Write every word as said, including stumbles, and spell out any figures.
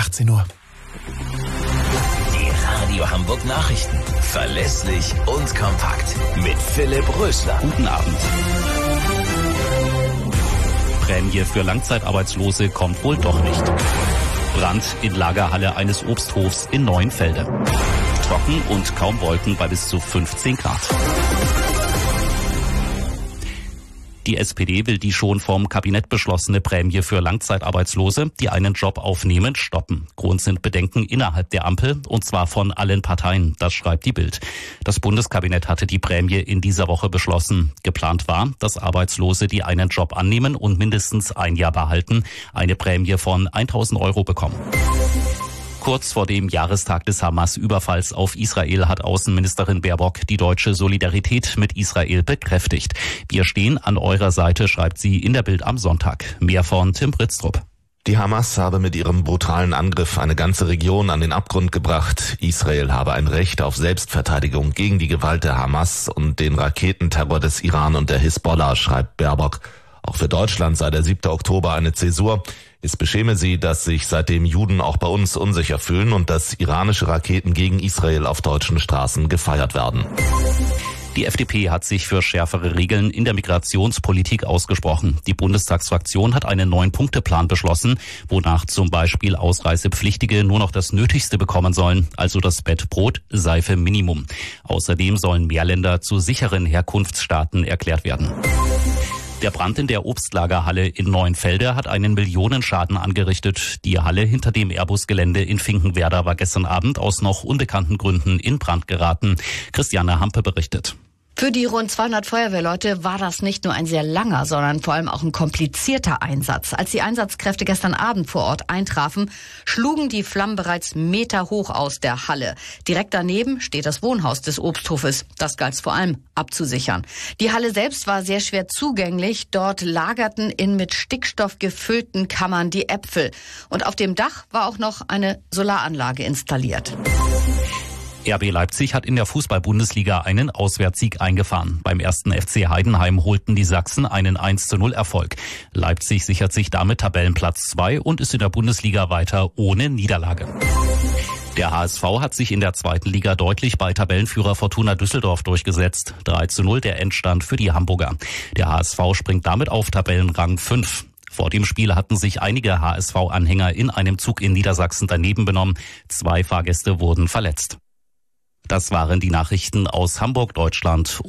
achtzehn Uhr. Die Radio Hamburg Nachrichten. Verlässlich und kompakt. Mit Philipp Rösler. Guten Abend. Prämie für Langzeitarbeitslose kommt wohl doch nicht. Brand in Lagerhalle eines Obsthofs in Neuenfelde. Trocken und kaum Wolken bei bis zu fünfzehn Grad. Die S P D will die schon vom Kabinett beschlossene Prämie für Langzeitarbeitslose, die einen Job aufnehmen, stoppen. Grund sind Bedenken innerhalb der Ampel, und zwar von allen Parteien. Das schreibt die Bild. Das Bundeskabinett hatte die Prämie in dieser Woche beschlossen. Geplant war, dass Arbeitslose, die einen Job annehmen und mindestens ein Jahr behalten, eine Prämie von tausend Euro bekommen. Kurz vor dem Jahrestag des Hamas-Überfalls auf Israel hat Außenministerin Baerbock die deutsche Solidarität mit Israel bekräftigt. Wir stehen an eurer Seite, schreibt sie in der Bild am Sonntag. Mehr von Tim Britztrup. Die Hamas habe mit ihrem brutalen Angriff eine ganze Region an den Abgrund gebracht. Israel habe ein Recht auf Selbstverteidigung gegen die Gewalt der Hamas und den Raketenterror des Iran und der Hisbollah, schreibt Baerbock. Auch für Deutschland sei der siebte Oktober eine Zäsur. Es beschäme sie, dass sich seitdem Juden auch bei uns unsicher fühlen und dass iranische Raketen gegen Israel auf deutschen Straßen gefeiert werden. Die F D P hat sich für schärfere Regeln in der Migrationspolitik ausgesprochen. Die Bundestagsfraktion hat einen Neun-Punkte-Plan beschlossen, wonach zum Beispiel Ausreisepflichtige nur noch das Nötigste bekommen sollen, also das Bett, Brot, Seife Minimum. Außerdem sollen mehr Länder zu sicheren Herkunftsstaaten erklärt werden. Der Brand in der Obstlagerhalle in Neuenfelde hat einen Millionenschaden angerichtet. Die Halle hinter dem Airbus-Gelände in Finkenwerder war gestern Abend aus noch unbekannten Gründen in Brand geraten. Christiane Hampe berichtet. Für die rund zweihundert Feuerwehrleute war das nicht nur ein sehr langer, sondern vor allem auch ein komplizierter Einsatz. Als die Einsatzkräfte gestern Abend vor Ort eintrafen, schlugen die Flammen bereits meterhoch aus der Halle. Direkt daneben steht das Wohnhaus des Obsthofes. Das galt es vor allem abzusichern. Die Halle selbst war sehr schwer zugänglich. Dort lagerten in mit Stickstoff gefüllten Kammern die Äpfel. Und auf dem Dach war auch noch eine Solaranlage installiert. R B Leipzig hat in der Fußball-Bundesliga einen Auswärtssieg eingefahren. Beim ersten F C Heidenheim holten die Sachsen einen eins zu null Erfolg. Leipzig sichert sich damit Tabellenplatz zwei und ist in der Bundesliga weiter ohne Niederlage. Der H S V hat sich in der zweiten Liga deutlich bei Tabellenführer Fortuna Düsseldorf durchgesetzt. drei zu null der Endstand für die Hamburger. Der H S V springt damit auf Tabellenrang fünf. Vor dem Spiel hatten sich einige H S V-Anhänger in einem Zug in Niedersachsen daneben benommen. Zwei Fahrgäste wurden verletzt. Das waren die Nachrichten aus Hamburg, Deutschland.